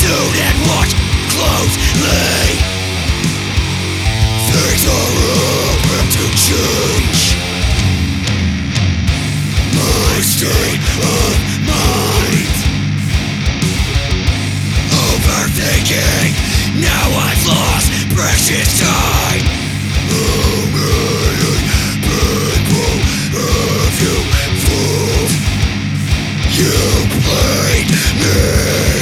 Soon and watch closely. Things are about to change. My state of mind, overthinking. Now I've lost precious time. How many people have you fooled? You played me.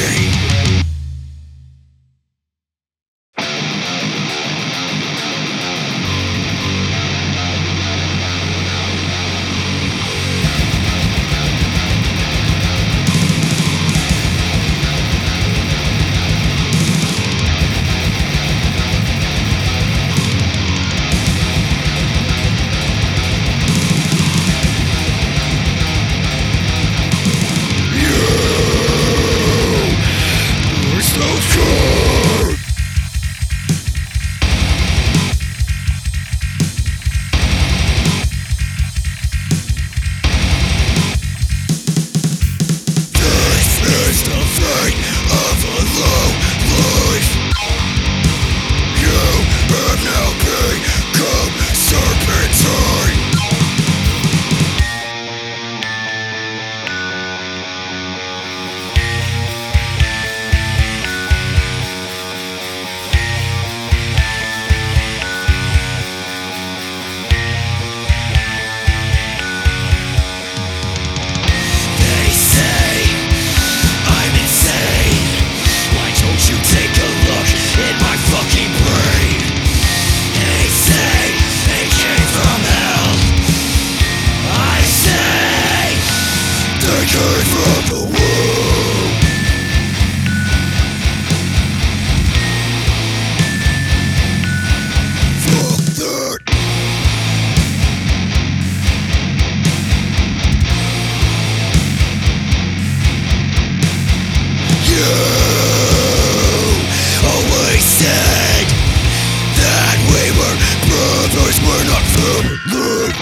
We're not family.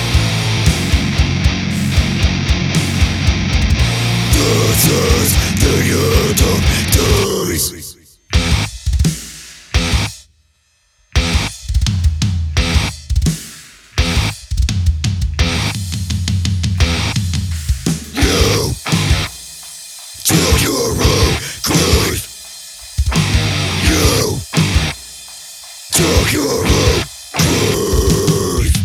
This is the end of days. You took your own grave. You took your own grave.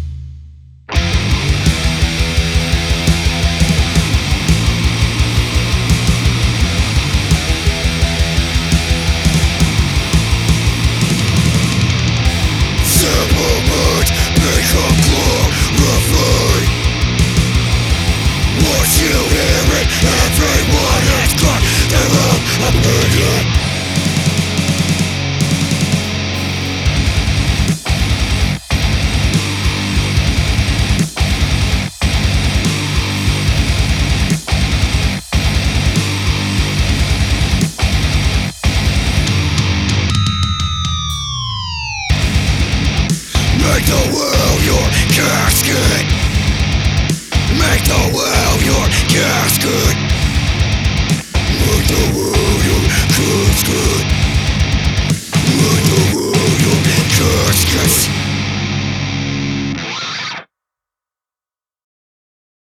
Simple words become glorified. Once you hear it, everyone has got their own opinion. Make the world your casket. Make the world your casket.